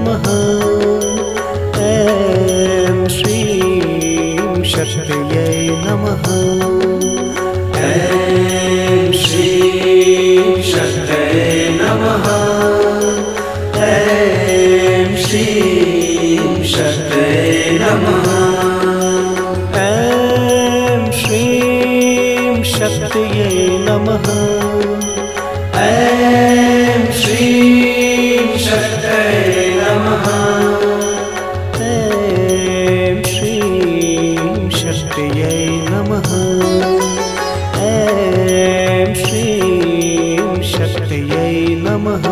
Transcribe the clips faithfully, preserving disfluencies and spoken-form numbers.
नमः। ऐं श्रीं शक्तये नमः। ऐं श्रीं शक्तये नमः। ऐं श्रीं शक्तये नमः। ऐं श्रीं शक्तये नमः। ऐं श्रीं शक्तये नमः। ऐं श्रीं शक्तये नमः। ऐं श्रीं शक्तये नमः।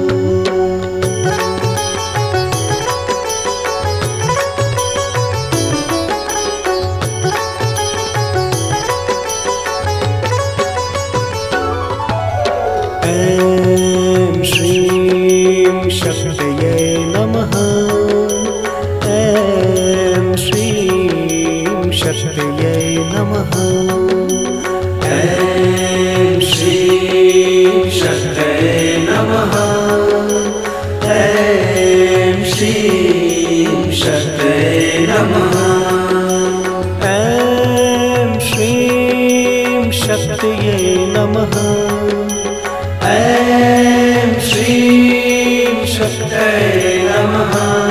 ऐं श्रीं शक्तये नमः। ऐं श्रीं शक्तये नमः। ऐं श्रीं शक्तये नमः। ऐं श्रीं शक्तये नमः। ऐं श्रीं शक्तये नमः। ऐं श्रीं शक्तये नमः।